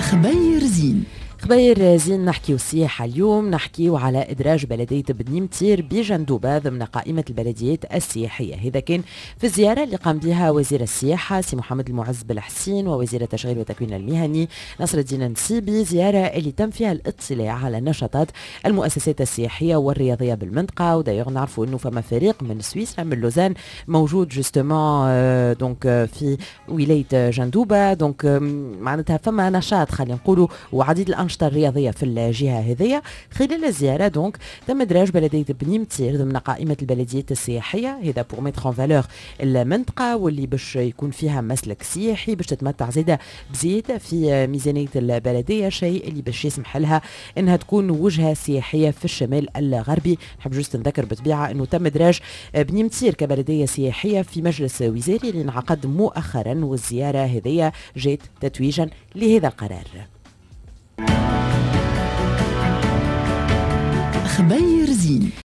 خبير زين. خبير زين نحكيو سياحة اليوم، نحكيو على إدراج بلدية بني متير بجندوبة ضمن قائمة البلديات السياحية. هذا كان في الزيارة اللي قام بها وزير السياحة سي محمد المعز بالحسين ووزير التشغيل والتكوين المهني نصر الدين النسيبي، زيارة اللي تم فيها الاطلاع على نشاطات المؤسسات السياحية والرياضية بالمنطقة. ودايوغ نعرفوا انه فما فريق من سويسرا من لوزان موجود جوستومون في ولاية جندوبة. معناتها فما نشاط خلينا نقولوا وعديد الأنشطة الرياضية في الجهة هذه. خلال الزيارة تم إدراج بلدية بني متير ضمن قائمة البلديات السياحية، هذا بور ميتر اون فالور المنطقة واللي باش يكون فيها مسلك سياحي باش تتمتع زيادة بزيادة في ميزانية البلدية، شيء اللي باش يسمح لها انها تكون وجهة سياحية في الشمال الغربي. نحب جوست نذكر بطبيعة انه تم إدراج بني متير كبلدية سياحية في مجلس وزاري اللي انعقد مؤخرا، والزيارة هذه جات تتويجا لهذا القرار. خبير زين.